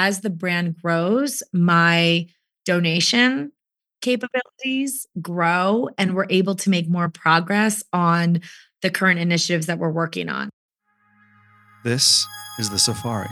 as the brand grows, my donation capabilities grow and we're able to make more progress on the current initiatives that we're working on. This is The Safari.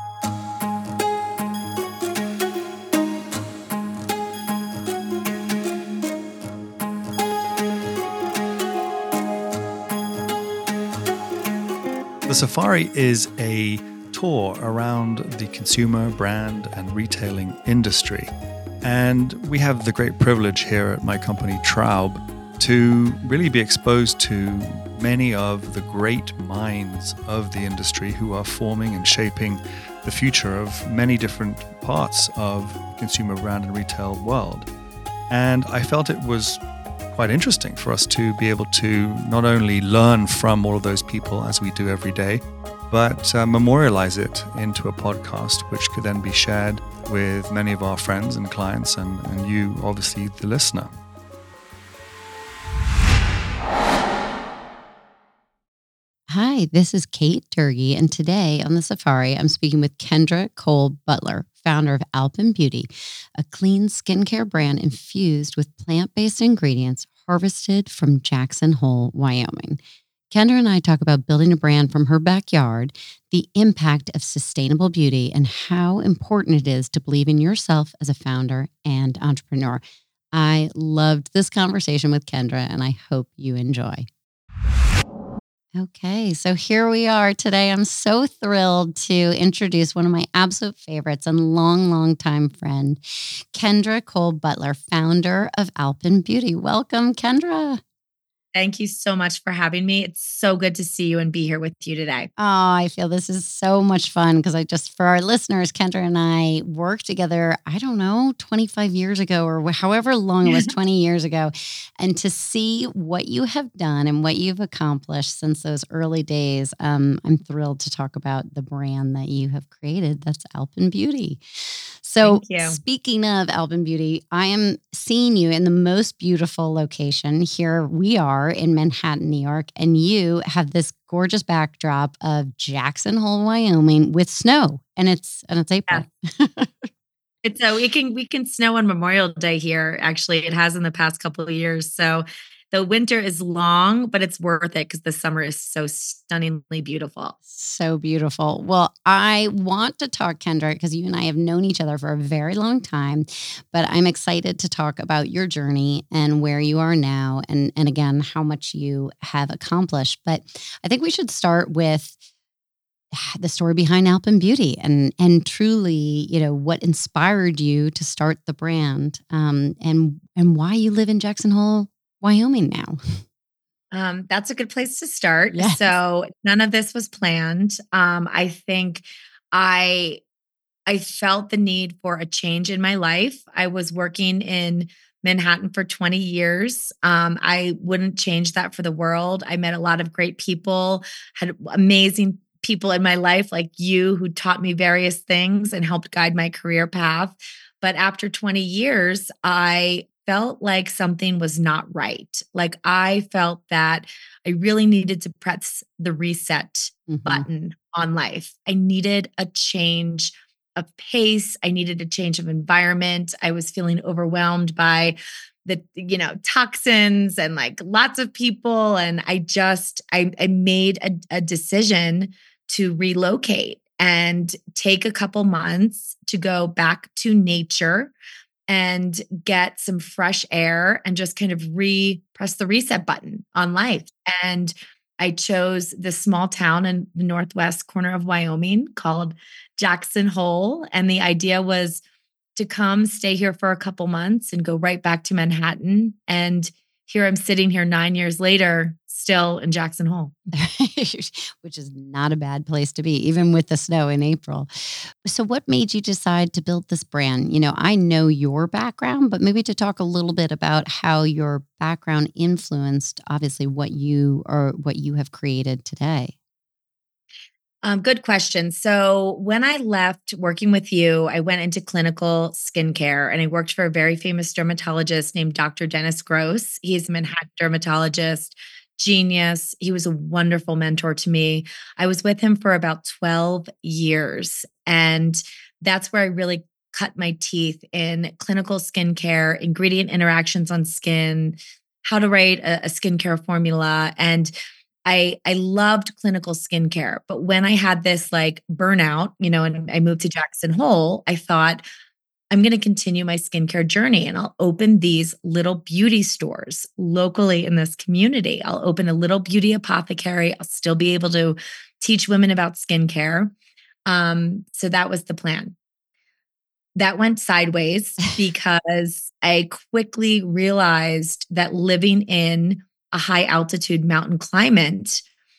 The Safari is a tour around the consumer, brand, and retailing industry. And we have the great privilege here at my company, Traub, to really be exposed to many of the great minds of the industry who are forming and shaping the future of many different parts of the consumer brand and retail world. And I felt it was quite interesting for us to be able to not only learn from all of those people as we do every day, but memorialize it into a podcast, which could then be shared with many of our friends and clients and you, obviously, the listener. Hi, this is Kate Durgee, and today on The Safari, I'm speaking with Kendra Cole Butler, founder of Alpen Beauty, a clean skincare brand infused with plant-based ingredients harvested from Jackson Hole, Wyoming. Kendra and I talk about building a brand from her backyard, the impact of sustainable beauty, and how important it is to believe in yourself as a founder and entrepreneur. I loved this conversation with Kendra, and I hope you enjoy. Okay, so here we are today. I'm so thrilled to introduce one of my absolute favorites and long time friend, Kendra Cole Butler, founder of Alpen Beauty. Welcome, Kendra. Thank you so much for having me. It's so good to see you and be here with you today. Oh, I feel this is so much fun because for our listeners, Kendra and I worked together, 25 years ago or however long it was, 20 years ago. And to see what you have done and what you've accomplished since those early days, I'm thrilled to talk about the brand that you have created. That's Alpen Beauty. So speaking of Alpen Beauty, I am seeing you in the most beautiful location. Here we are in Manhattan, New York, and you have this gorgeous backdrop of Jackson Hole, Wyoming with snow, and it's April. Yeah. We can snow on Memorial Day here. Actually, it has in the past couple of years. So the winter is long, but it's worth it because the summer is so stunningly beautiful. So beautiful. Well, I want to talk, Kendra, because you and I have known each other for a very long time, but I'm excited to talk about your journey and where you are now and again, how much you have accomplished. But I think we should start with the story behind Alpen Beauty and truly, what inspired you to start the brand and why you live in Jackson Hole, Wyoming now. That's a good place to start. Yes. So none of this was planned. I think I felt the need for a change in my life. I was working in Manhattan for 20 years. I wouldn't change that for the world. I met a lot of great people, had amazing people in my life like you who taught me various things and helped guide my career path. But after 20 years, I felt like something was not right. Like I felt that I really needed to press the reset button on life. I needed a change of pace. I needed a change of environment. I was feeling overwhelmed by the, toxins and like lots of people. And I made a decision to relocate and take a couple months to go back to nature and get some fresh air and just kind of press the reset button on life. And I chose this small town in the northwest corner of Wyoming called Jackson Hole. And the idea was to come stay here for a couple months and go right back to Manhattan. And here I'm sitting here 9 years later, still in Jackson Hole. Which is not a bad place to be, even with the snow in April. So what made you decide to build this brand? I know your background, but maybe to talk a little bit about how your background influenced, obviously, what you have created today. Good question. So when I left working with you, I went into clinical skincare and I worked for a very famous dermatologist named Dr. Dennis Gross. He's a Manhattan dermatologist, genius. He was a wonderful mentor to me. I was with him for about 12 years. And that's where I really cut my teeth in clinical skincare, ingredient interactions on skin, how to write a skincare formula. And I loved clinical skincare. But when I had this like burnout, and I moved to Jackson Hole, I thought, I'm going to continue my skincare journey and I'll open these little beauty stores locally in this community. I'll open a little beauty apothecary. I'll still be able to teach women about skincare. So that was the plan. That went sideways because I quickly realized that living in a high altitude mountain climate,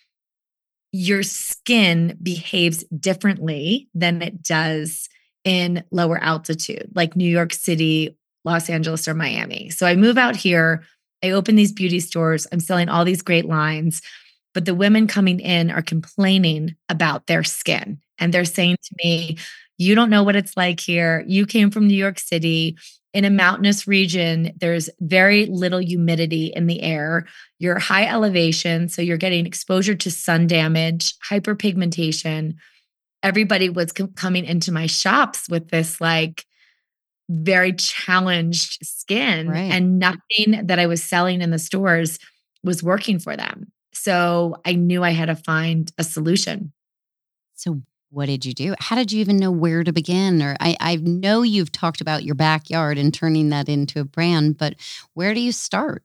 your skin behaves differently than it does in lower altitude, like New York City, Los Angeles, or Miami. So I move out here, I open these beauty stores, I'm selling all these great lines, but the women coming in are complaining about their skin. And they're saying to me, you don't know what it's like here. You came from New York City. In a mountainous region, there's very little humidity in the air. You're high elevation, so you're getting exposure to sun damage, hyperpigmentation. Everybody was coming into my shops with this like very challenged skin, Right. and nothing that I was selling in the stores was working for them. So I knew I had to find a solution. So what did you do? How did you even know where to begin? Or I know you've talked about your backyard and turning that into a brand, but where do you start?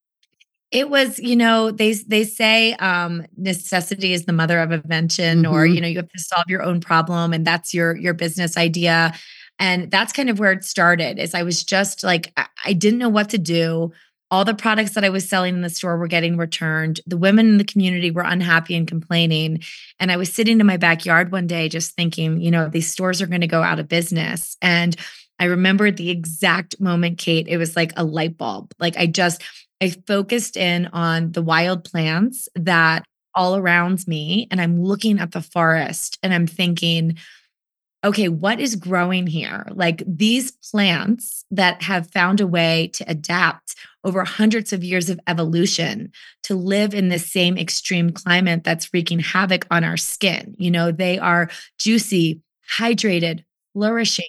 It was, they say necessity is the mother of invention, or Hmm. you have to solve your own problem, and that's your business idea. And that's kind of where it started. Is I was just like I didn't know what to do. All the products that I was selling in the store were getting returned. The women in the community were unhappy and complaining. And I was sitting in my backyard one day just thinking, these stores are going to go out of business. And I remember the exact moment, Kate, it was like a light bulb. Like I focused in on the wild plants that all around me, and I'm looking at the forest and I'm thinking, okay, what is growing here? Like these plants that have found a way to adapt over hundreds of years of evolution to live in the same extreme climate that's wreaking havoc on our skin. They are juicy, hydrated, flourishing.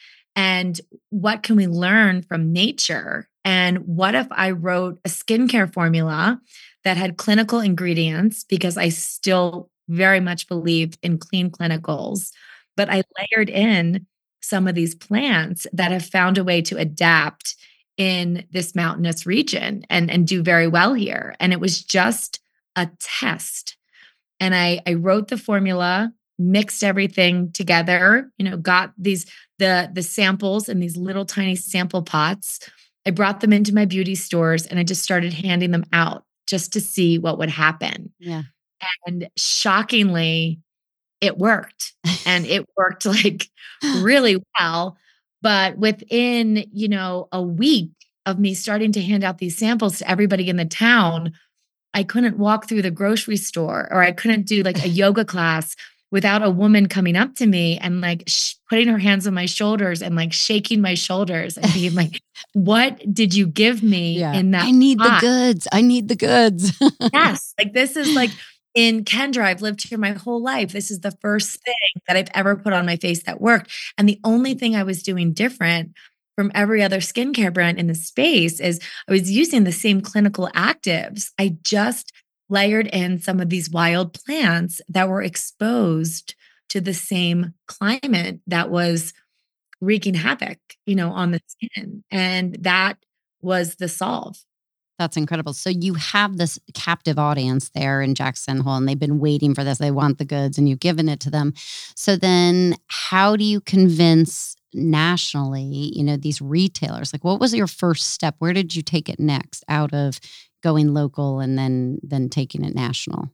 And what can we learn from nature? And what if I wrote a skincare formula that had clinical ingredients, because I still very much believed in clean clinicals, but I layered in some of these plants that have found a way to adapt in this mountainous region and do very well here. And it was just a test. And I wrote the formula, mixed everything together, got the samples in these little tiny sample pots. I brought them into my beauty stores and I just started handing them out just to see what would happen. Yeah. And shockingly, it worked. And it worked like really well. But within, a week of me starting to hand out these samples to everybody in the town, I couldn't walk through the grocery store, or I couldn't do like a yoga class without a woman coming up to me and like putting her hands on my shoulders and like shaking my shoulders and being like, what did you give me Yeah. in that I need the pot? goods. I need the goods. Yes. Like this is like in Kendra, I've lived here my whole life. This is the first thing that I've ever put on my face that worked. And the only thing I was doing different from every other skincare brand in the space is I was using the same clinical actives. I just layered in some of these wild plants that were exposed to the same climate that was wreaking havoc, on the skin. And that was the solve. That's incredible. So you have this captive audience there in Jackson Hole, and they've been waiting for this. They want the goods, and you've given it to them. So then, how do you convince nationally, these retailers? Like, what was your first step? Where did you take it next, out of going local and then taking it national?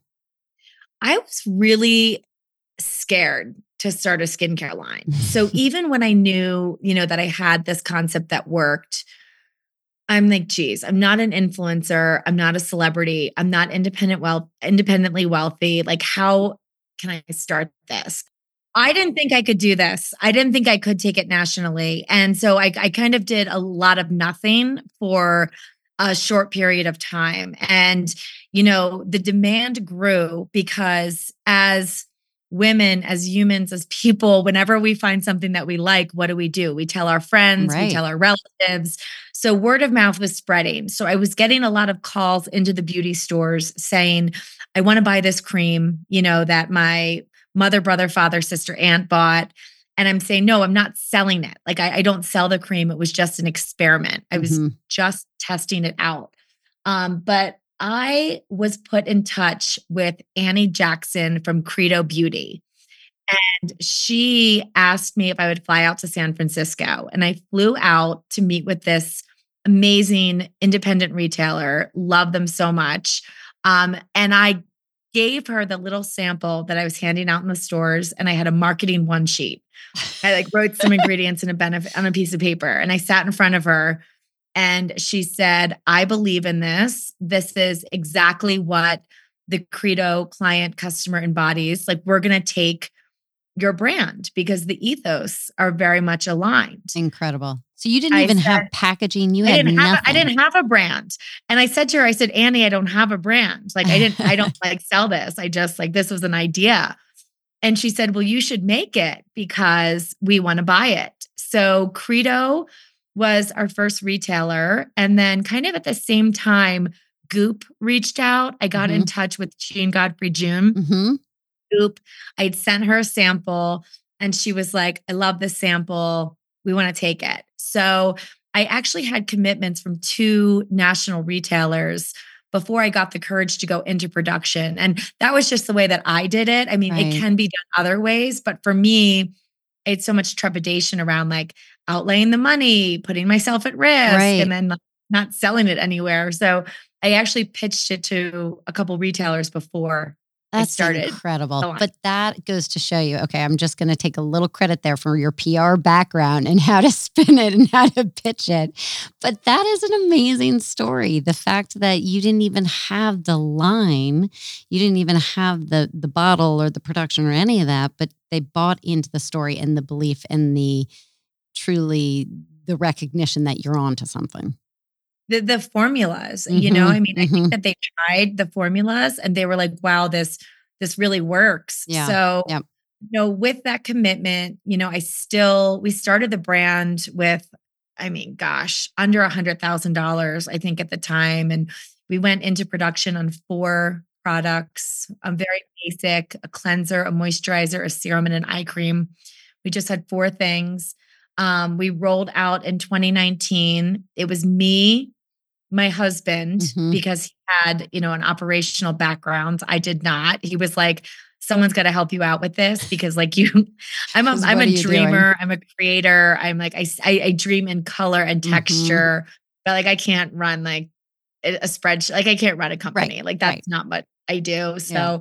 I was really scared to start a skincare line. So even when I knew, that I had this concept that worked, I'm like, geez, I'm not an influencer. I'm not a celebrity. I'm not independently wealthy. Like, how can I start this? I didn't think I could do this. I didn't think I could take it nationally. And so I kind of did a lot of nothing for a short period of time. And, the demand grew because as women, as humans, as people, whenever we find something that we like, what do? We tell our friends, we Right. tell our relatives. So word of mouth was spreading. So I was getting a lot of calls into the beauty stores saying, I want to buy this cream, that my mother, brother, father, sister, aunt bought. And I'm saying, no, I'm not selling it. Like I don't sell the cream. It was just an experiment. I was just testing it out. But I was put in touch with Annie Jackson from Credo Beauty. And she asked me if I would fly out to San Francisco. And I flew out to meet with this amazing independent retailer. Love them so much. And I gave her the little sample that I was handing out in the stores. And I had a marketing one sheet. I wrote some ingredients in a benefit on a piece of paper. And I sat in front of her and she said, I believe in this. This is exactly what the Credo client customer embodies. Like, we're going to take your brand because the ethos are very much aligned. Incredible. So you didn't even have packaging. You had nothing. I didn't have a brand. And I said to her, I said, Annie, I don't have a brand. Like I don't sell this. I just this was an idea. And she said, well, you should make it because we want to buy it. So Credo was our first retailer. And then kind of at the same time, Goop reached out. I got in touch with Jean Godfrey June. Goop. I'd sent her a sample and she was like, I love this sample. We want to take it. So I actually had commitments from 2 national retailers before I got the courage to go into production. And that was just the way that I did it. I mean, It can be done other ways, but for me, I had so much trepidation around outlaying the money, putting myself at risk, and then not selling it anywhere. So I actually pitched it to a couple retailers before That's I started. Incredible. But that goes to show you, okay, I'm just going to take a little credit there for your PR background and how to spin it and how to pitch it. But that is an amazing story. The fact that you didn't even have the line, you didn't even have the bottle or the production or any of that, but they bought into the story and the belief and the recognition that you're onto something. The formulas, I think that they tried the formulas and they were like, wow, this really works. Yeah. So, with that commitment, we started the brand with, under $100,000, I think at the time. And we went into production on 4 products, very basic, a cleanser, a moisturizer, a serum, and an eye cream. We just had 4 things. We rolled out in 2019. It was me, my husband, because he had, an operational background. I did not. He was like, someone's got to help you out with this because I'm a dreamer. I'm a creator. I'm I dream in color and texture, but I can't run a spreadsheet. I can't run a company. That's not what I do. So,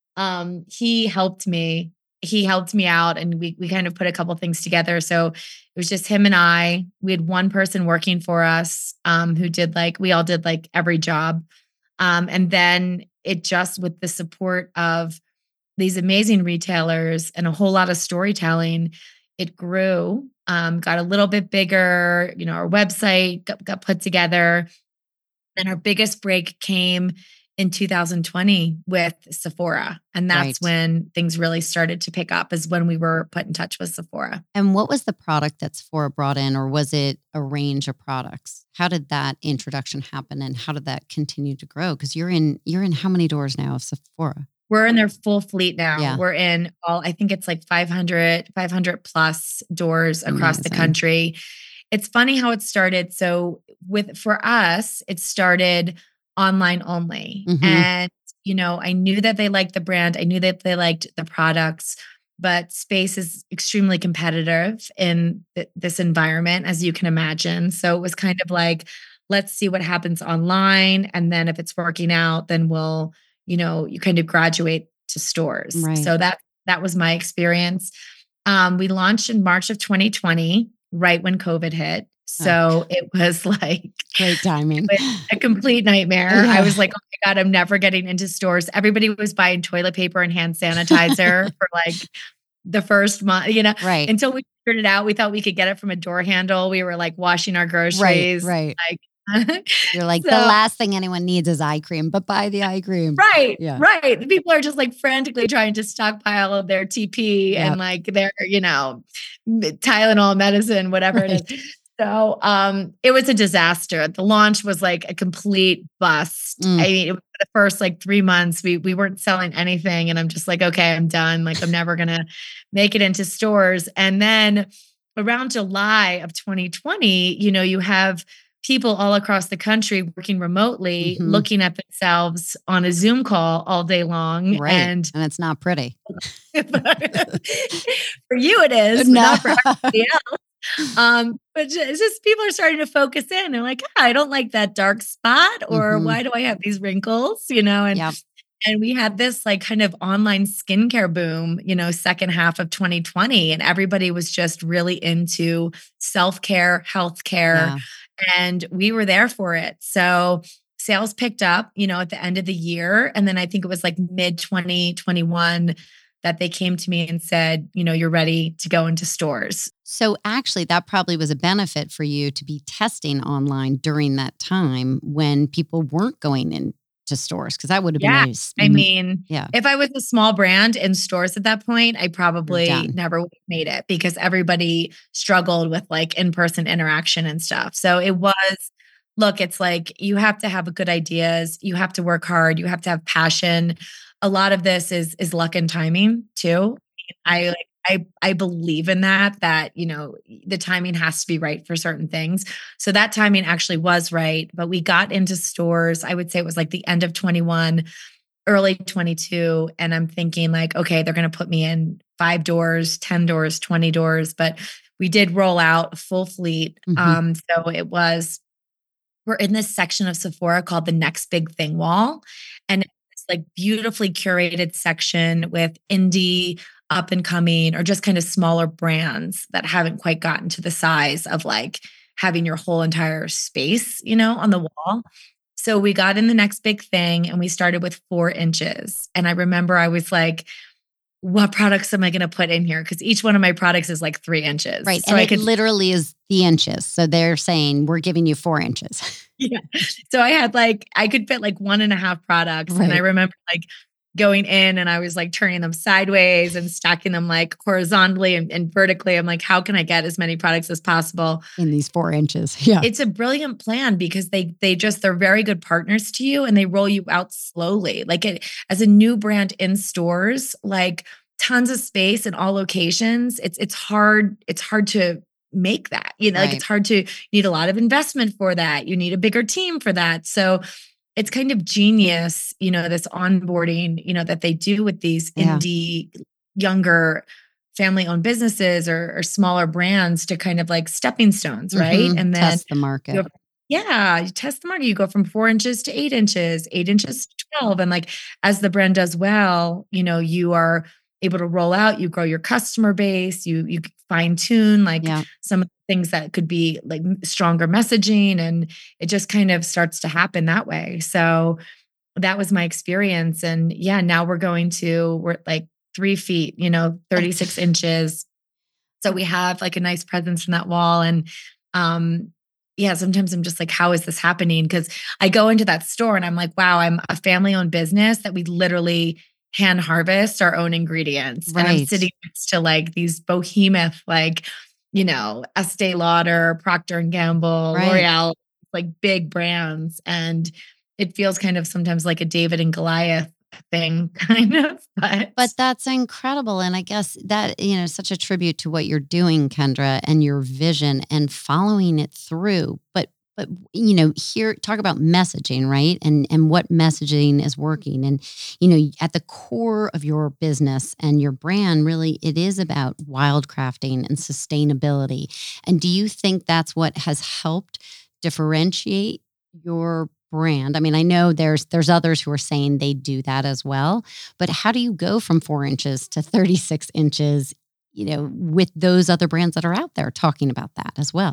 he helped me. He helped me out and we kind of put a couple things together. So it was just him and I. We had one person working for us who did we all did every job. And then it just with the support of these amazing retailers and a whole lot of storytelling, it grew, got a little bit bigger, our website got put together. Then our biggest break came in 2020 with Sephora. And that's when things really started to pick up, is when we were put in touch with Sephora. And what was the product that Sephora brought in, or was it a range of products? How did that introduction happen and how did that continue to grow? Because you're in how many doors now of Sephora? We're in their full fleet now. Yeah. We're in I think it's 500 plus doors across the country. It's funny how it started. So for us, it started online only. And, I knew that they liked the brand. I knew that they liked the products, but space is extremely competitive in this environment, as you can imagine. So it was kind of let's see what happens online. And then if it's working out, then we'll, you kind of graduate to stores. Right. So that was my experience. We launched in March of 2020, right when COVID hit. So it was great timing. A complete nightmare. Yeah. I was like, oh my God, I'm never getting into stores. Everybody was buying toilet paper and hand sanitizer for the first month, right. Until we figured it out. We thought we could get it from a door handle. We were washing our groceries. Right. You're like, the So last thing anyone needs is eye cream, but buy the eye cream. right, Yeah. right. The people are just like frantically trying to stockpile their TP and Yep. like their, Tylenol medicine, whatever it Right. is. So it was a disaster. The launch was like a complete bust. I mean, it was the first like 3 months, we weren't selling anything. And I'm just like, okay, I'm done. Like I'm never gonna make it into stores. And then around July of 2020, you have people all across the country working remotely, Mhm. looking at themselves on a Zoom call all day long. Right. And And it's not pretty. for you, it is, but No. not for everybody else. But it's just people are starting to focus in. They're like, I don't like that dark spot, or Mhm. why do I have these wrinkles? And Yep. and we had this like kind of online skincare boom, second half of 2020, and everybody was just really into self-care, healthcare, Yeah. and we were there for it. So sales picked up, at the end of the year, and then I think it was like mid 2021 that they came to me and said, you're ready to go into stores. So actually, that probably was a benefit for you to be testing online during that time when people weren't going into stores, because that would have been Yeah. I mean, yeah, if I was a small brand in stores at that point, I you're probably done. never would have made it because everybody struggled with like in-person interaction and stuff. So it was, look, it's like you have to have good ideas, you have to work hard, you have to have passion. A lot of this is luck and timing too. I like I believe in that, the timing has to be right for certain things. So that timing actually was right, but we got into stores, I would say it was like the end of 21, early 22, and I'm thinking like, okay, they're going to put me in 5 doors, 10 doors, 20 doors, but we did roll out a full fleet. Mhm. So we're in this section of Sephora called the Next Big Thing wall, and it's like beautifully curated section with indie, up and coming, or just kind of smaller brands that haven't quite gotten to the size of like having your whole entire space, on the wall. So we got in the Next Big Thing and we started with 4 inches. And I remember I was like, what products am I going to put in here? Because each one of my products is like 3 inches. Right. So And I it could, literally is the inches. So they're saying we're giving you 4 inches. yeah. So I had like, I could fit like 1.5 products. And I Right. remember like going in and I was like turning them sideways and stacking them like horizontally and vertically. I'm like, how can I get as many products as possible? In these 4 inches. Yeah. It's a brilliant plan because they're very good partners to you and they roll you out slowly. Like as a new brand in stores, like tons of space in all locations. It's hard to make that. Like Right. it's hard to, you need a lot of investment for that. You need a bigger team for that. So it's kind of genius, this onboarding, that they do with these Yeah. indie younger family-owned businesses or smaller brands to kind of like stepping stones, right? Mhm. And then Test the market. you test the market. You go from 4 inches to 8 inches, 8 inches to 12. And like as the brand does well, you are able to roll out, you grow your customer base, you fine tune like Yeah. some of the things that could be like stronger messaging, and it just kind of starts to happen that way. So that was my experience. And yeah, now we're like 3 feet, 36 inches. So we have like a nice presence in that wall. And yeah, sometimes I'm just like, how is this happening? Because I go into that store and I'm like, wow, I'm a family owned business that we literally hand harvest our own ingredients. And I'm Right. sitting next to like these behemoth, like, Estee Lauder, Procter and Gamble, Right. L'Oreal, like big brands. And it feels kind of sometimes like a David and Goliath thing, kind of. But that's incredible. And I guess that, such a tribute to what you're doing, Kendra, and your vision and following it through. But here talk about messaging, right? And what messaging is working. And, at the core of your business and your brand, really, it is about wildcrafting and sustainability. And do you think that's what has helped differentiate your brand? I mean, I know there's others who are saying they do that as well, but how do you go from 4 inches to 36 inches, with those other brands that are out there talking about that as well?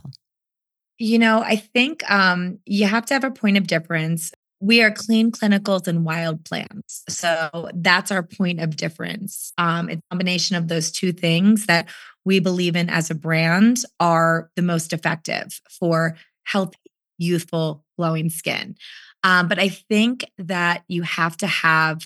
I think you have to have a point of difference. We are clean clinicals and wild plants. So that's our point of difference. It's a combination of those two things that we believe in as a brand are the most effective for healthy, youthful, glowing skin. But I think that you have to have,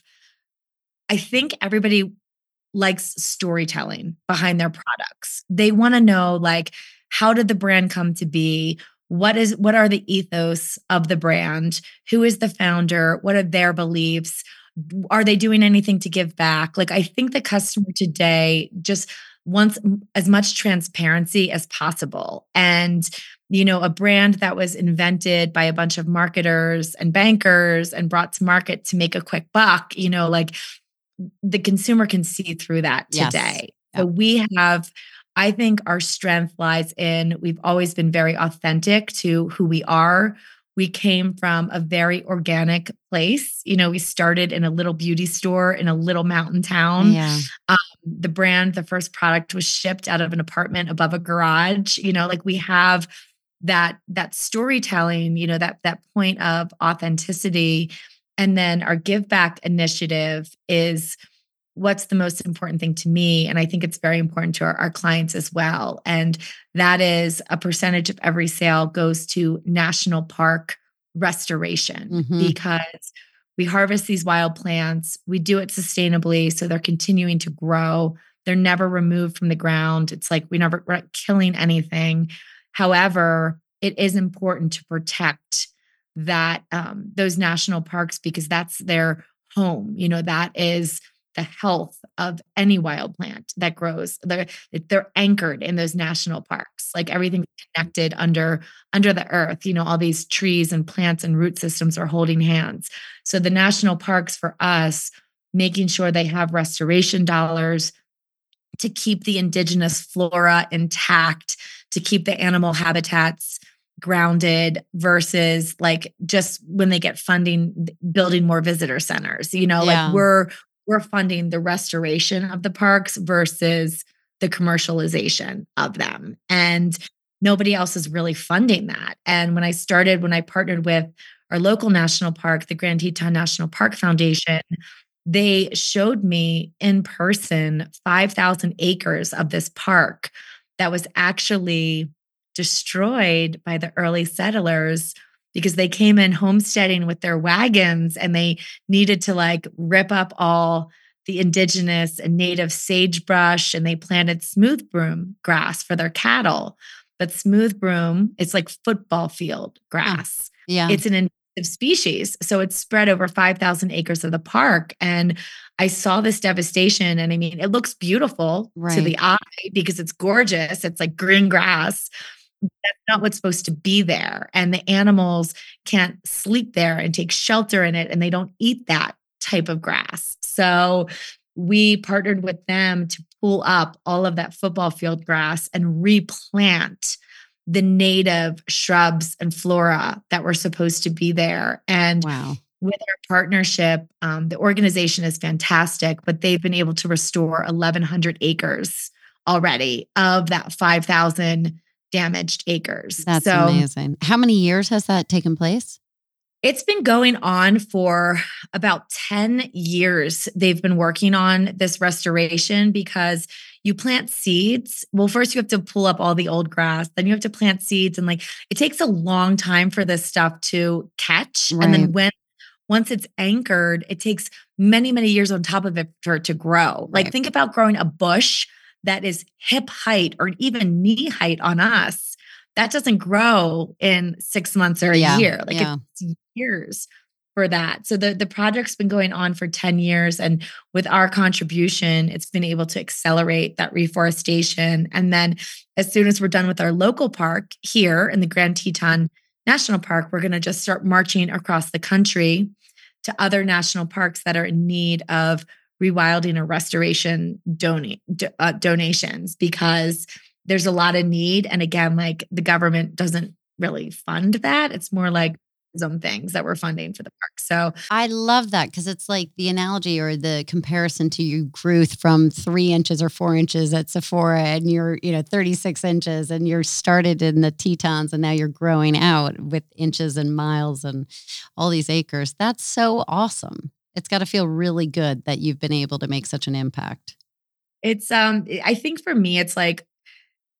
I think everybody likes storytelling behind their products. They want to know, like, how did the brand come to be? What are the ethos of the brand? Who is the founder? What are their beliefs? Are they doing anything to give back? Like, I think the customer today just wants as much transparency as possible. And, a brand that was invented by a bunch of marketers and bankers and brought to market to make a quick buck, like, the consumer can see through that Yes. today. So Yep. I think our strength lies in, we've always been very authentic to who we are. We came from a very organic place. We started in a little beauty store in a little mountain town. Yeah. The first product was shipped out of an apartment above a garage. Like, we have that storytelling, that point of authenticity. And then our Give Back initiative is what's the most important thing to me. And I think it's very important to our clients as well. And that is a percentage of every sale goes to national park restoration, because we harvest these wild plants. We do it sustainably. So they're continuing to grow. They're never removed from the ground. It's like we're not killing anything. However, it is important to protect that those national parks, because that's their home. That is the health of any wild plant that grows. They're anchored in those national parks. Like, everything's connected under the earth. All these trees and plants and root systems are holding hands. So the national parks, for us, making sure they have restoration dollars to keep the indigenous flora intact, to keep the animal habitats grounded, versus like just when they get funding, building more visitor centers. Like, we're funding the restoration of the parks versus the commercialization of them. And nobody else is really funding that. And when I partnered with our local national park, the Grand Teton National Park Foundation, they showed me in person 5,000 acres of this park that was actually destroyed by the early settlers, because they came in homesteading with their wagons and they needed to like rip up all the indigenous and native sagebrush, and they planted smooth broom grass for their cattle. But smooth broom, it's like football field grass. Yeah. It's an invasive species. So it's spread over 5,000 acres of the park. And I saw this devastation. And I mean, it looks beautiful to the eye because it's gorgeous. It's like green grass. That's not what's supposed to be there. And the animals can't sleep there and take shelter in it. And they don't eat that type of grass. So we partnered with them to pull up all of that football field grass and replant the native shrubs and flora that were supposed to be there. And with our partnership, the organization is fantastic, but they've been able to restore 1,100 acres already of that 5,000 damaged acres. That's amazing. How many years has that taken place? It's been going on for about 10 years. They've been working on this restoration because you plant seeds. Well, first you have to pull up all the old grass, then you have to plant seeds. And like, it takes a long time for this stuff to catch. And then once it's anchored, it takes many, many years on top of it for it to grow. Like, think about growing a bush that is hip height or even knee height on us. That doesn't grow in 6 months or a year. Like, it's years for that. So the project's been going on for 10 years. And with our contribution, it's been able to accelerate that reforestation. And then as soon as we're done with our local park here in the Grand Teton National Park, we're going to just start marching across the country to other national parks that are in need of rewilding or restoration donations, because there's a lot of need. And again, like, the government doesn't really fund that. It's more like some things that we're funding for the park. So I love that, because it's like the analogy or the comparison to you grew from 3 inches or 4 inches at Sephora, and you're 36 inches, and you're started in the Tetons, and now you're growing out with inches and miles and all these acres. That's so awesome. It's got to feel really good that you've been able to make such an impact. it's I think for me, it's like,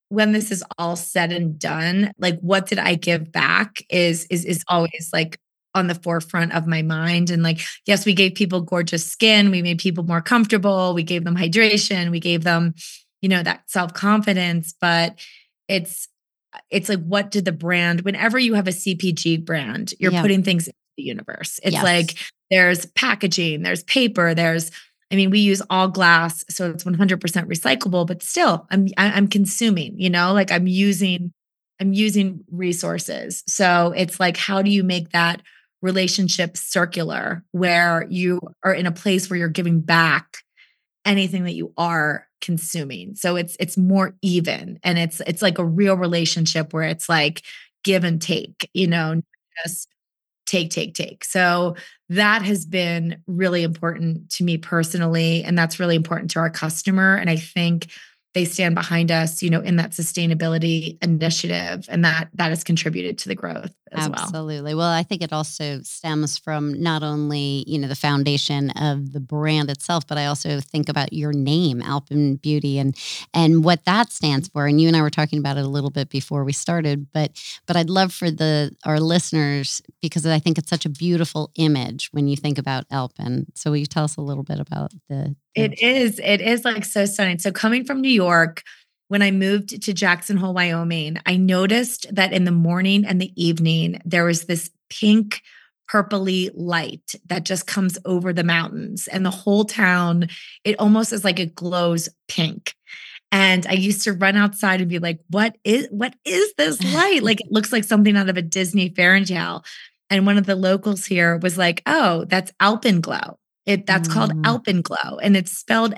when this is all said and done, like what did I give back is always like on the forefront of my mind. And like, yes, we gave people gorgeous skin, we made people more comfortable, we gave them hydration, we gave them, that self-confidence, but it's it's like what did the brand, whenever you have a CPG brand, you're Yeah. putting things into the universe. It's Yes. like there's packaging, there's paper, we use all glass, so it's 100% recyclable, but still I'm consuming, like I'm using resources. So it's like, how do you make that relationship circular where you are in a place where you're giving back anything that you are consuming? So it's more even, and it's like a real relationship where it's like give and take, not just take, take, take. So that has been really important to me personally. And that's really important to our customer. And I think they stand behind us, in that sustainability initiative. And that has contributed to the growth as well. Absolutely. Well, I think it also stems from not only, the foundation of the brand itself, but I also think about your name, Alpen Beauty, and what that stands for. And you and I were talking about it a little bit before we started, but I'd love for our listeners, because I think it's such a beautiful image when you think about Alpen. So will you tell us a little bit about the It is like so stunning. So coming from New York, when I moved to Jackson Hole, Wyoming, I noticed that in the morning and the evening, there was this pink, purpley light that just comes over the mountains, and the whole town, it almost is like it glows pink. And I used to run outside and be like, what is this light? Like it looks like something out of a Disney fairy tale. And one of the locals here was like, oh, that's Alpenglow. That's called Mm, Alpenglow, and it's spelled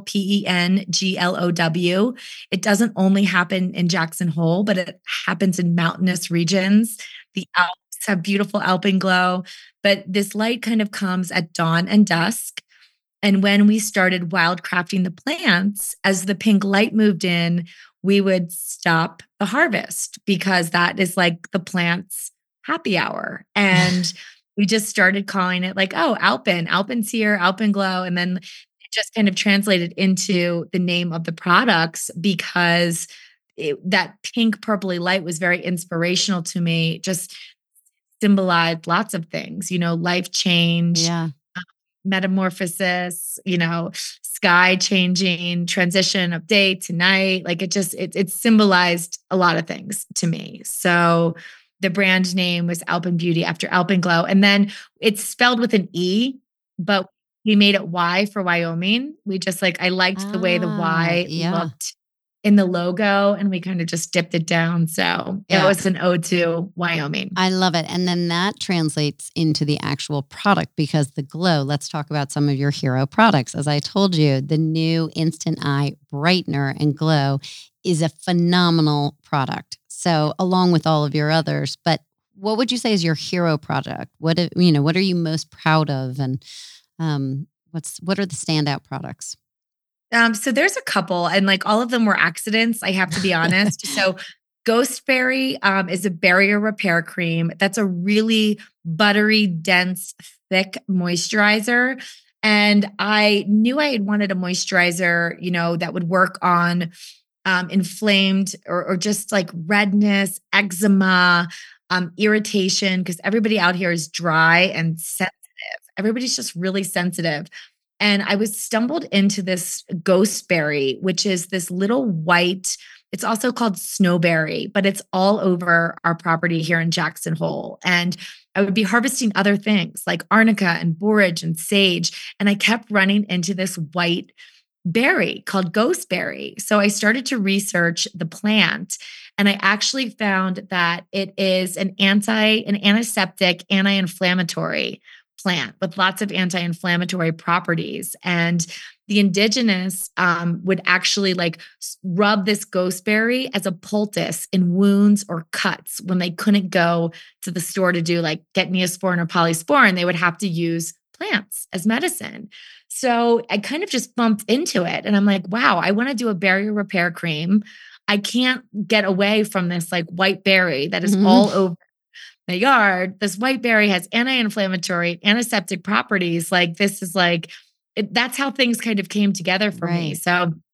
Alpenglow. It doesn't only happen in Jackson Hole, but it happens in mountainous regions. The Alps have beautiful Alpenglow, but this light kind of comes at dawn and dusk. And when we started wildcrafting the plants, as the pink light moved in, we would stop the harvest because that is like the plant's happy hour. And we just started calling it like, oh, Alpen's here, Alpenglow. And then it just kind of translated into the name of the products because that pink purpley light was very inspirational to me, just symbolized lots of things, life change, yeah. metamorphosis, sky changing, transition of day to night. Like it symbolized a lot of things to me. So the brand name was Alpen Beauty after Alpenglow. And then it's spelled with an E, but we made it Y for Wyoming. We just I liked the way the Y Yeah. looked in the logo, and we kind of just dipped it down. So it Yeah. was an ode to Wyoming. I love it. And then that translates into the actual product, because the glow, let's talk about some of your hero products. As I told you, the new Instant Eye Brightener and Glow is a phenomenal product. So along with all of your others, but what would you say is your hero product? What are you most proud of? And what are the standout products? So there's a couple, and all of them were accidents, I have to be honest. So Ghostberry is a barrier repair cream. That's a really buttery, dense, thick moisturizer. And I knew I had wanted a moisturizer, that would work on inflamed or just like redness, eczema, irritation, because everybody out here is dry and sensitive. Everybody's just really sensitive. And I was stumbled into this Ghostberry, which is this little white, it's also called snowberry, but it's all over our property here in Jackson Hole. And I would be harvesting other things like arnica and borage and sage. And I kept running into this white berry called Ghostberry. So I started to research the plant, and I actually found that it is an antiseptic, anti-inflammatory plant with lots of anti-inflammatory properties. And the indigenous would actually rub this Ghostberry as a poultice in wounds or cuts when they couldn't go to the store to do get Neosporin or Polysporin. They would have to use plants as medicine. So I kind of just bumped into it, and I'm like, wow, I want to do a barrier repair cream. I can't get away from this white berry that is all over my yard. This white berry has anti-inflammatory, antiseptic properties. This is that's how things kind of came together for me. Right. So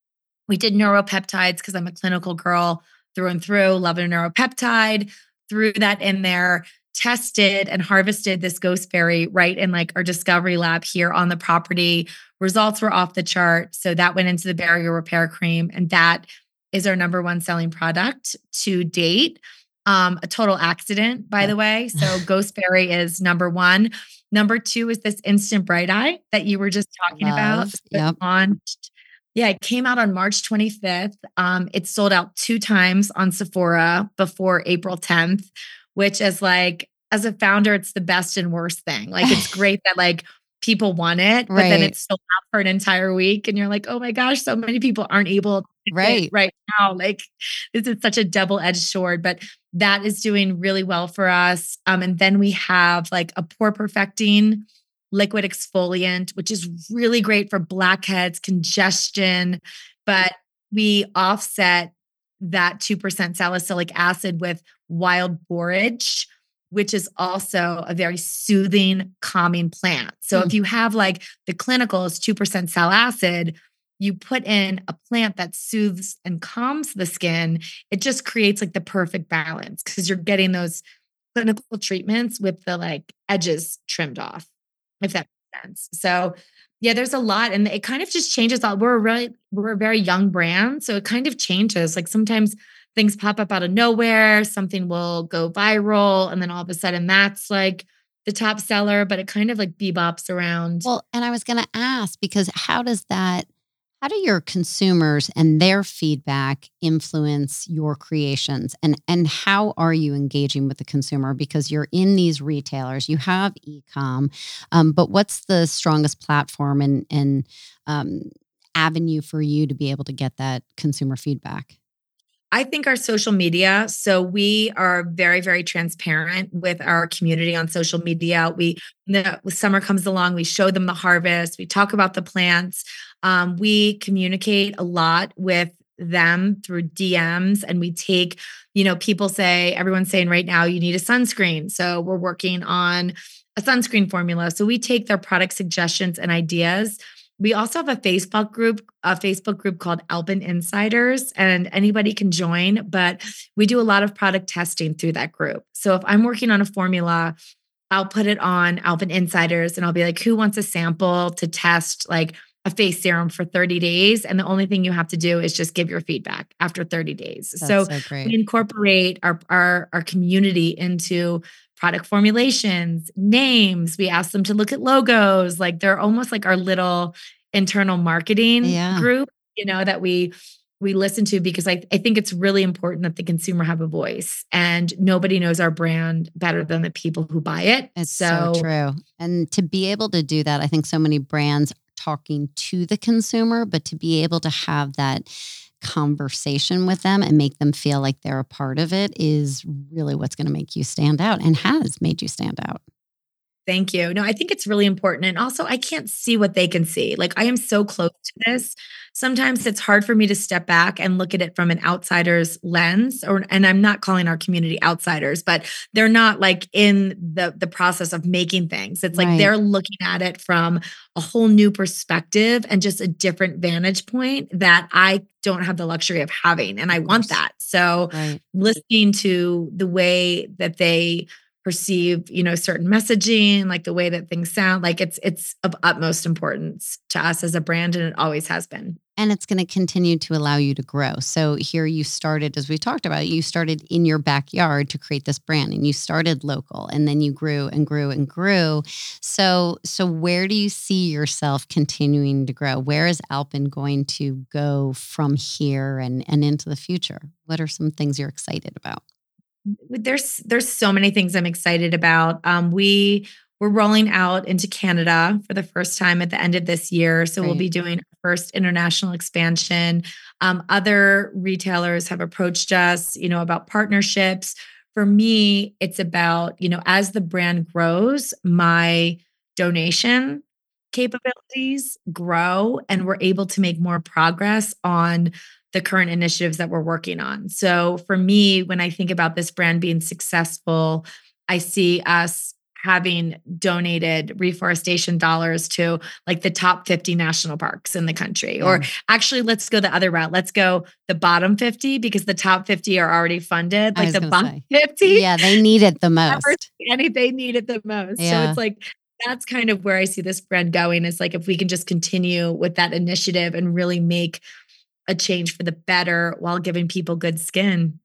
We did neuropeptides because I'm a clinical girl through and through, love a neuropeptide, threw that in there, tested and harvested this ghost berry right in like our discovery lab here on the property. Results were off the chart. So that went into the barrier repair cream. And that is our number one selling product to date. A total accident, by Yeah. the way. So ghost berry is number one. Number two is this instant bright eye that you were just talking about. Love. So it Yep. launched yeah, it came out on March 25th. It sold out 2 times on Sephora before April 10th, which is like, as a founder, it's the best and worst thing. Like, it's great that like people want it, but then Right. it's sold out for an entire week. And you're like, oh my gosh, so many people aren't able to get it Right. right now. Like, this is such a double-edged sword, but that is doing really well for us. And then we have like a pore perfecting liquid exfoliant, which is really great for blackheads, congestion, but we offset that 2% salicylic acid with wild borage, which is also a very soothing, calming plant. So Hmm. if you have like the clinical is 2% sal acid, you put in a plant that soothes and calms the skin, it just creates like the perfect balance because you're getting those clinical treatments with the like edges trimmed off, if that makes sense. So yeah, there's a lot and it kind of just changes all. We're a very young brand. So it kind of changes. Like sometimes things pop up out of nowhere, something will go viral, and then all of a sudden that's like the top seller, but it kind of like bebops around. Well, and I was going to ask because how do your consumers and their feedback influence your creations and how are you engaging with the consumer because you're in these retailers, you have e-com, but what's the strongest platform and um, avenue for you to be able to get that consumer feedback? I think our social media. So we are very, very transparent with our community on social media. When summer comes along, we show them the harvest. We talk about the plants. We communicate a lot with them through DMs, and we take, people say everyone's saying right now you need a sunscreen. So we're working on a sunscreen formula. So we take their product suggestions and ideas. We also have a Facebook group called Alpin Insiders, and anybody can join, but we do a lot of product testing through that group. So if I'm working on a formula, I'll put it on Alpin Insiders and I'll be like, who wants a sample to test like a face serum for 30 days? And the only thing you have to do is just give your feedback after 30 days. That's So so we great. incorporate our community into product formulations, names. We ask them to look at logos. Like they're almost like our little internal marketing Yeah. group, that we listen to because I think it's really important that the consumer have a voice and nobody knows our brand better than the people who buy it. It's so So true. And to be able to do that, I think so many brands are talking to the consumer, but to be able to have that conversation with them and make them feel like they're a part of it is really what's going to make you stand out and has made you stand out. thank you. No, I think it's really important. And also, I can't see what they can see. Like, I am so close to this. Sometimes it's hard for me to step back and look at it from an outsider's lens, and I'm not calling our community outsiders, but they're not like in the process of making things. It's like Right. they're looking at it from a whole new perspective and just a different vantage point that I don't have the luxury of having. And I Of want course. that. So Right. listening to the way that they perceive, certain messaging, like the way that things sound, like it's of utmost importance to us as a brand, and it always has been. And it's going to continue to allow you to grow. So here you started, as we talked about, you started in your backyard to create this brand and you started local and then you grew and grew and grew. So where do you see yourself continuing to grow? Where is Alpin going to go from here and into the future? What are some things you're excited about? There's so many things I'm excited about. We're rolling out into Canada for the first time at the end of this year, so we'll Great. be doing our first international expansion. Other retailers have approached us, about partnerships. For me, it's about, as the brand grows, my donation capabilities grow, and we're able to make more progress on the current initiatives that we're working on. So for me, when I think about this brand being successful, I see us having donated reforestation dollars to like the top 50 national parks in the country. Or actually, let's go the other route. Let's go the bottom 50 because the top 50 are already funded. Like the bottom 50. Yeah, they need it the most. They need it the most. So it's like, that's kind of where I see this brand going, is like, if we can just continue with that initiative and really make a change for the better while giving people good skin,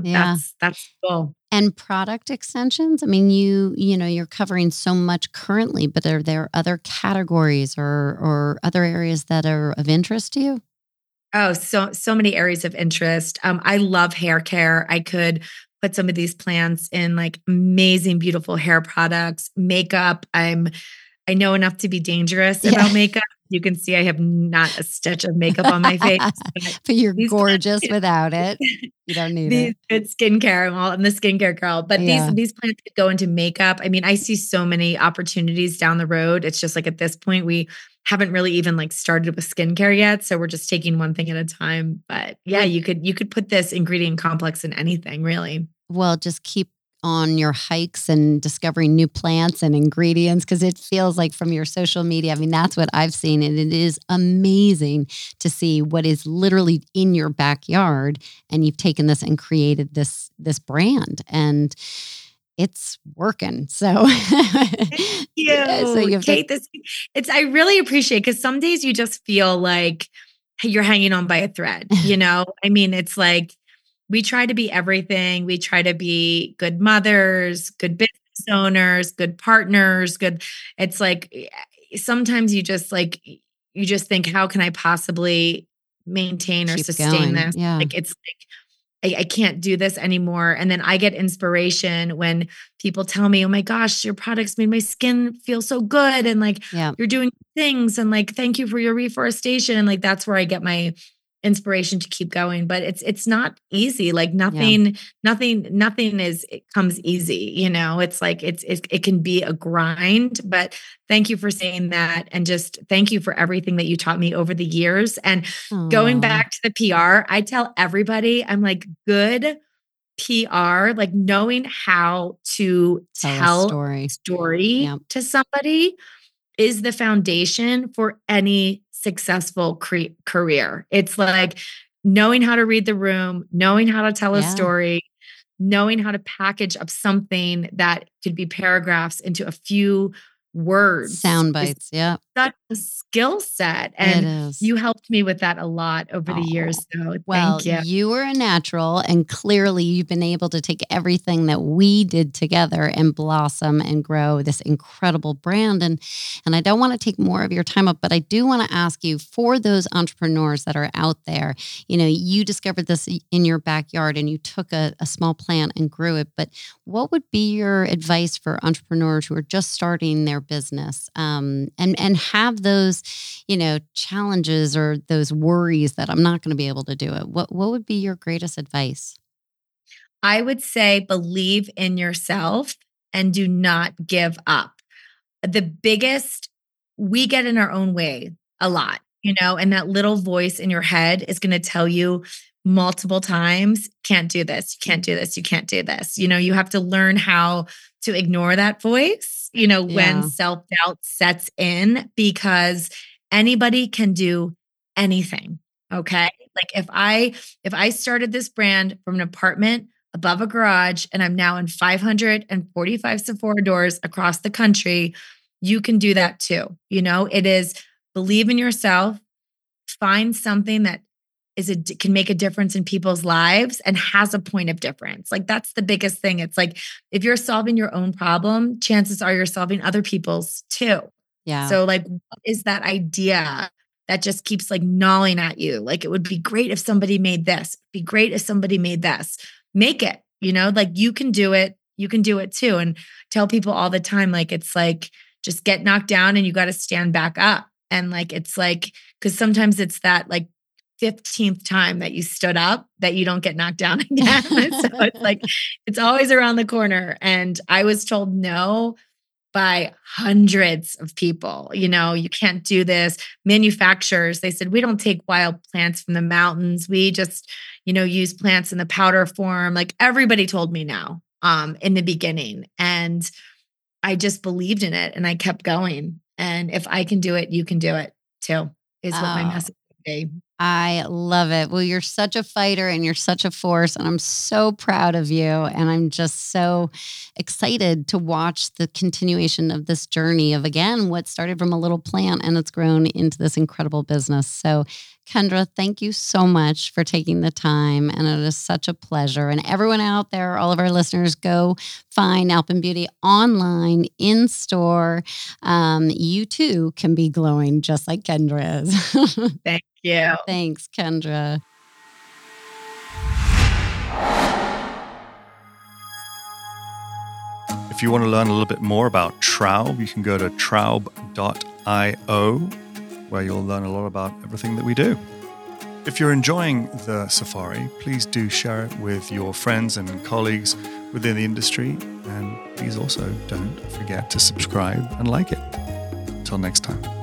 that's cool. And product extensions. I mean, you're covering so much currently, but are there other categories or other areas that are of interest to you? Oh, so many areas of interest. I love hair care. I could put some of these plants in like amazing, beautiful hair products, makeup. I know enough to be dangerous about makeup. You can see I have not a stitch of makeup on my face. But you're gorgeous without it. You don't need it. Good skincare. Well, I'm the skincare girl. But these plants could go into makeup. I mean, I see so many opportunities down the road. It's just like at this point, we haven't really even like started with skincare yet. So we're just taking one thing at a time. But yeah, you could put this ingredient complex in anything, really. Well, just keep on your hikes and discovering new plants and ingredients, because it feels like from your social media, I mean, that's what I've seen. And it is amazing to see what is literally in your backyard. And you've taken this and created this brand. And it's working. So, thank you. Kate, I really appreciate it, because some days you just feel like you're hanging on by a thread, I mean, it's like, we try to be everything. We try to be good mothers, good business owners, good partners, it's like, sometimes you just think, how can I possibly maintain or sustain this? Yeah. Like, it's like, I can't do this anymore. And then I get inspiration when people tell me, oh my gosh, your products made my skin feel so good. And like, you're doing things, and like, thank you for your reforestation. And like, that's where I get my inspiration to keep going. But it's not easy. Like nothing comes easy. It's like, it can be a grind, but thank you for saying that. And just thank you for everything that you taught me over the years. And going back to the PR, I tell everybody, I'm like, good PR, like knowing how to tell a story to somebody is the foundation for any successful career. It's like knowing how to read the room, knowing how to tell a story, knowing how to package up something that could be paragraphs into a few words. Sound bites. Yeah. Such a skill set. And you helped me with that a lot over the years. So thank you. You were a natural, and clearly you've been able to take everything that we did together and blossom and grow this incredible brand. And I don't want to take more of your time up, but I do want to ask you, for those entrepreneurs that are out there, you discovered this in your backyard and you took a small plant and grew it. But what would be your advice for entrepreneurs who are just starting their business and have those, challenges or those worries that I'm not going to be able to do it? What would be your greatest advice? I would say believe in yourself and do not give up. We get in our own way a lot, and that little voice in your head is going to tell you multiple times, can't do this, you can't do this, you can't do this. You have to learn how to ignore that voice, when self-doubt sets in, because anybody can do anything. Okay. Like if I started this brand from an apartment above a garage and I'm now in 545 Sephora doors across the country, you can do that too. It is believe in yourself, find something that can make a difference in people's lives and has a point of difference. Like that's the biggest thing. It's like, if you're solving your own problem, chances are you're solving other people's too. Yeah. So like, what is that idea that just keeps like gnawing at you? Like, it would be great if somebody made this. It'd be great if somebody made this. Make it, like you can do it. You can do it too. And tell people all the time, like, it's like, just get knocked down and you got to stand back up. And like, it's like, because sometimes it's that like 15th time that you stood up that you don't get knocked down again. So it's like, it's always around the corner. And I was told no by hundreds of people, you can't do this. Manufacturers, they said, we don't take wild plants from the mountains. We just, use plants in the powder form. Like everybody told me no, in the beginning. And I just believed in it and I kept going. And if I can do it, you can do it too, is what my Oh, message would be. I love it. Well, you're such a fighter and you're such a force, and I'm so proud of you. And I'm just so excited to watch the continuation of this journey of, again, what started from a little plant and it's grown into this incredible business. So, Kendra, thank you so much for taking the time. And it is such a pleasure. And everyone out there, all of our listeners, go find Alpen Beauty online, in store. You too can be glowing just like Kendra is. Thank you. Thanks, Kendra. If you want to learn a little bit more about Traub, you can go to traub.io, where you'll learn a lot about everything that we do. If you're enjoying the safari, please do share it with your friends and colleagues within the industry. And please also don't forget to subscribe and like it. Until next time.